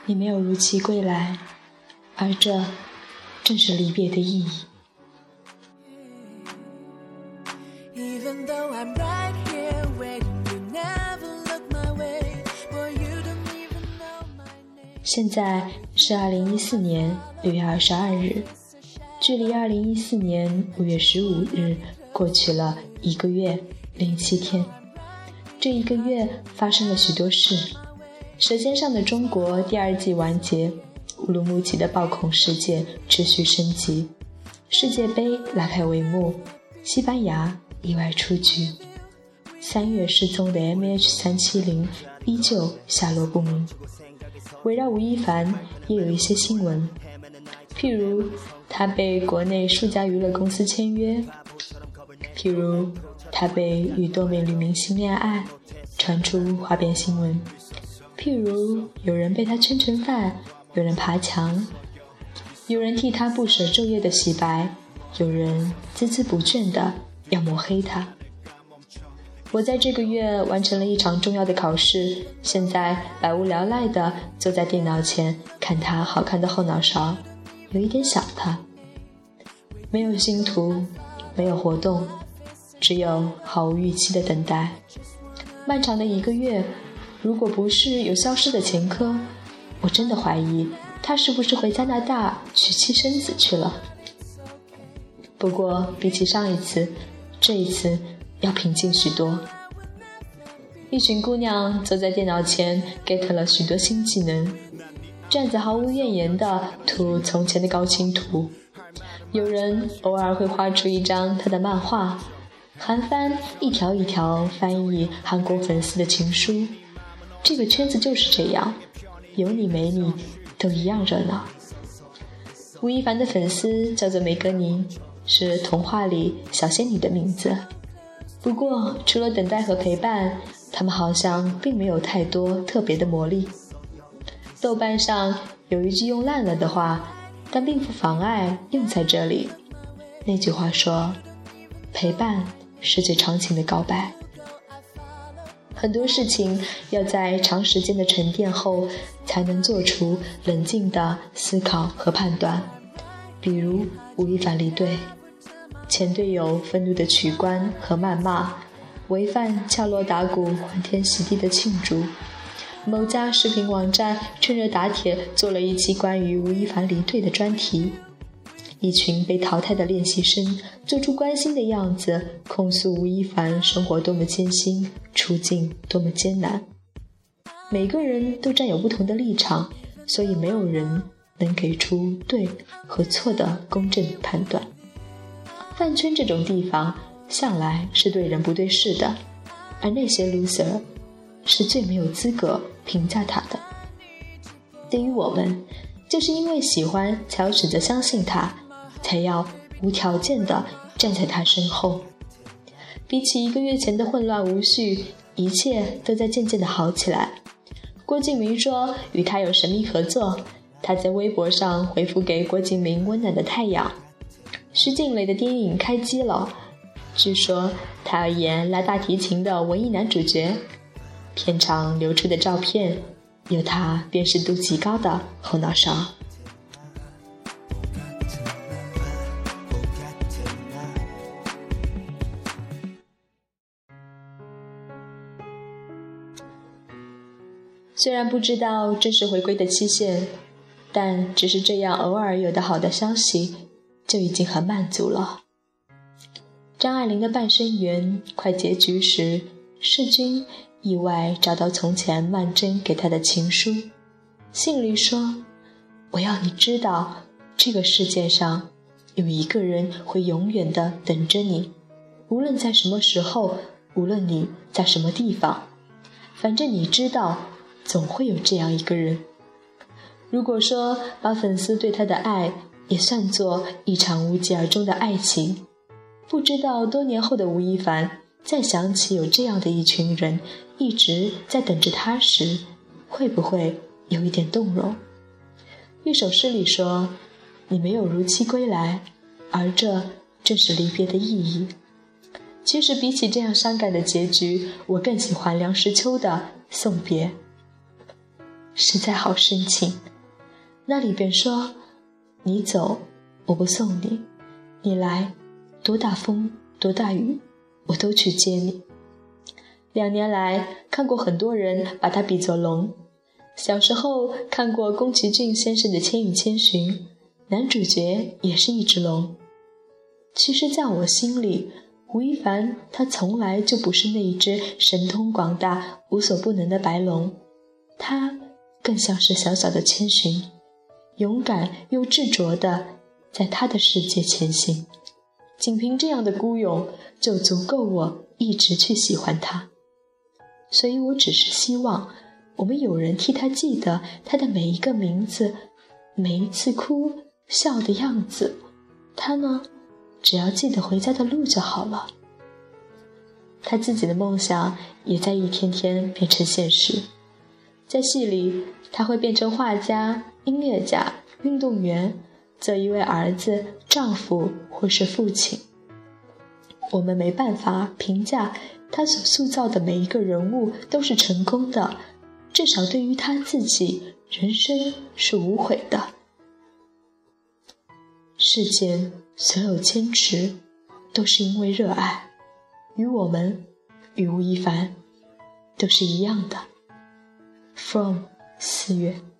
你没有如期归来，而这正是离别的意义。现在是2014年6月22日，距离2014年5月15日过去了1个月07天。这1个月发生了许多事。舌尖上的中国第2季完结，乌鲁木齐的暴恐事件持续升级，世界杯拉开帷幕，西班牙意外出局，3月失踪的 MH370 依旧下落不明。围绕吴亦凡也有一些新闻，譬如他被国内数家娱乐公司签约，譬如他被与多名女明星恋爱，传出花边新闻，譬如有人被他圈成饭，有人爬墙，有人替他不舍昼夜的洗白，有人孜孜不倦地要抹黑他。我在这个月完成了一场重要的考试，现在百无聊赖地坐在电脑前看他好看的后脑勺，有一点想他。没有星图，没有活动，只有毫无预期的等待。漫长的1个月，如果不是有消失的前科，我真的怀疑他是不是回加拿大娶妻生子去了。不过比起上一次，这一次要平静许多。一群姑娘坐在电脑前 get 了许多新技能，站子毫无怨言地涂从前的高清图，有人偶尔会画出一张他的漫画，韩翻一条一条翻译韩国粉丝的情书。这个圈子就是这样，有你没你都一样热闹。吴亦凡的粉丝叫做梅格尼，是童话里小仙女的名字。不过除了等待和陪伴，他们好像并没有太多特别的魔力。豆瓣上有一句用烂了的话，但并不妨碍用在这里。那句话说，陪伴是最长情的告白。很多事情要在长时间的沉淀后才能做出冷静的思考和判断。比如吴亦凡离队，前队友愤怒的取关和谩骂，违犯敲锣打鼓欢天喜地的庆祝，某家视频网站趁热打铁做了一期关于吴亦凡离队的专题，一群被淘汰的练习生做出关心的样子，控诉吴亦凡生活多么艰辛，处境多么艰难。每个人都占有不同的立场，所以没有人能给出对和错的公正判断。饭圈这种地方向来是对人不对事的，而那些 loser 是最没有资格评价他的。对于我们，就是因为喜欢才要选择相信他，才要无条件地站在他身后。比起1个月前的混乱无序，一切都在渐渐地好起来。郭敬明说与他有神秘合作，他在微博上回复给郭敬明温暖的太阳。施静蕾的电影开机了，据说他要演拉大提琴的文艺男主角。片场流出的照片有他辨识度极高的后脑勺。虽然不知道正式回归的期限，但只是这样偶尔有的好的消息就已经很满足了。张爱玲的半生缘快结局时，世钧意外找到从前曼桢给他的情书，信里说，我要你知道，这个世界上有一个人会永远地等着你，无论在什么时候，无论你在什么地方，反正你知道总会有这样一个人。如果说把粉丝对他的爱也算作一场无疾而终的爱情，不知道多年后的吴亦凡再想起有这样的一群人一直在等着他时，会不会有一点动容。一首诗里说，你没有如期归来，而这正是离别的意义。其实比起这样伤感的结局，我更喜欢梁实秋的送别。 实在好深情。那里边说，你走我不送你，你来多大风多大雨我都去接你。2年来看过很多人把它比作龙，小时候看过宫崎骏先生的《千与千寻》，男主角也是一只龙。其实在我心里，吴亦凡他从来就不是那一只神通广大无所不能的白龙，他更像是小小的千寻，勇敢又执着地在他的世界前行。仅凭这样的孤勇就足够我一直去喜欢他。所以我只是希望我们有人替他记得他的每一个名字，每一次哭笑的样子，他呢只要记得回家的路就好了。他自己的梦想也在一天天变成现实。在戏里，他会变成画家、音乐家、运动员，做一位儿子、丈夫或是父亲。我们没办法评价他所塑造的每一个人物都是成功的，至少对于他自己，人生是无悔的。世间所有坚持都是因为热爱，与我们与吴亦凡都是一样的。From 4月。